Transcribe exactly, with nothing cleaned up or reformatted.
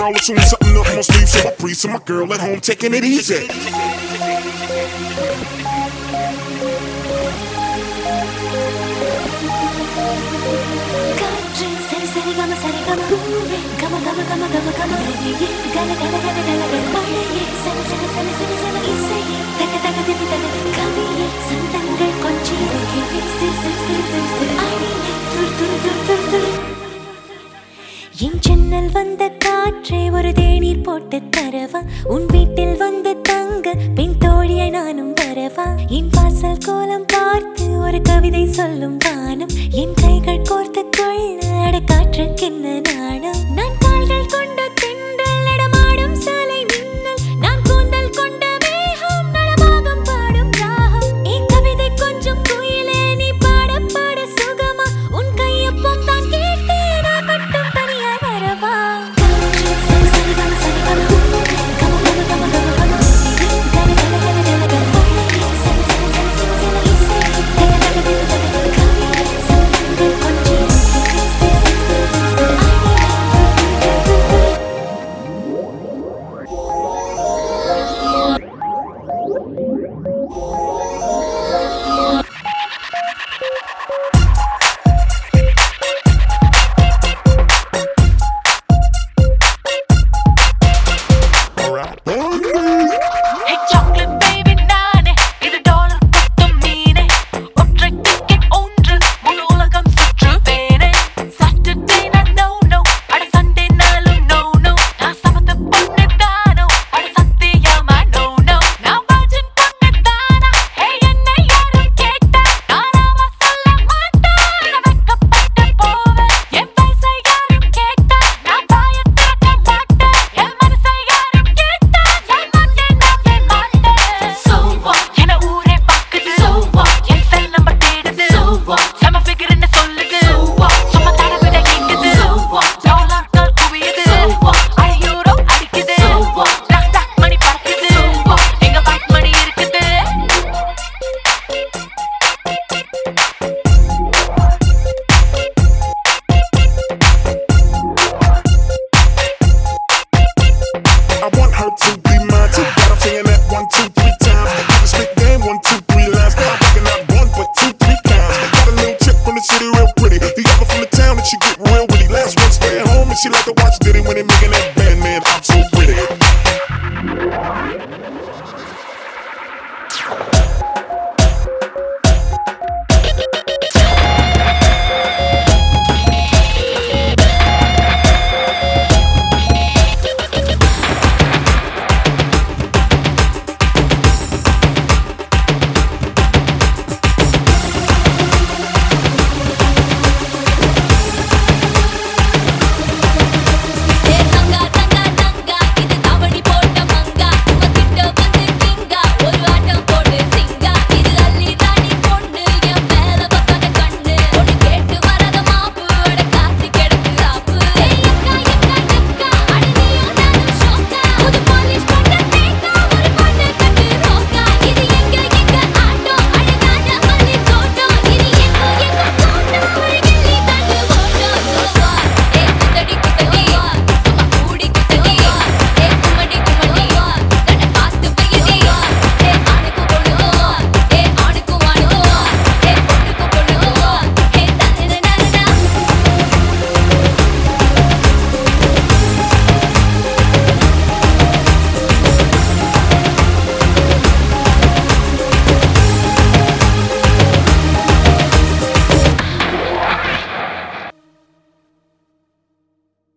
tomorrow, soon something up my sleeve. So I breathe, so my girl at home taking it easy. என் ஜன்னல் வந்த காற்றே ஒரு தேநீர் போட்டு தரவா உன் வீட்டில் வந்து தங்க பின் தோழியை நானும் வரவா என் வாசல் கோலம் பார்த்து ஒரு கவிதை சொல்லும் வானம் என் கைகள் கோர்த்து கொள்ள அட காற்றுக்கென்ன நாணம் நான் கால்கள் கொண்ட தென்றல் நடமாடும் சாலை மின்னல் நான் கூந்தல் கொண்ட மேகம் நடமாகம் பாடும் ராகம் என் கவிதை கொஞ்சம் குயிலே நீ பாட பாட சுகமா உன் கையொப்பம் தான் கேட்டேன் நான் மட்டும் தனியா வரவா She like to watch Diddy when they making that band, man, I'm so pretty.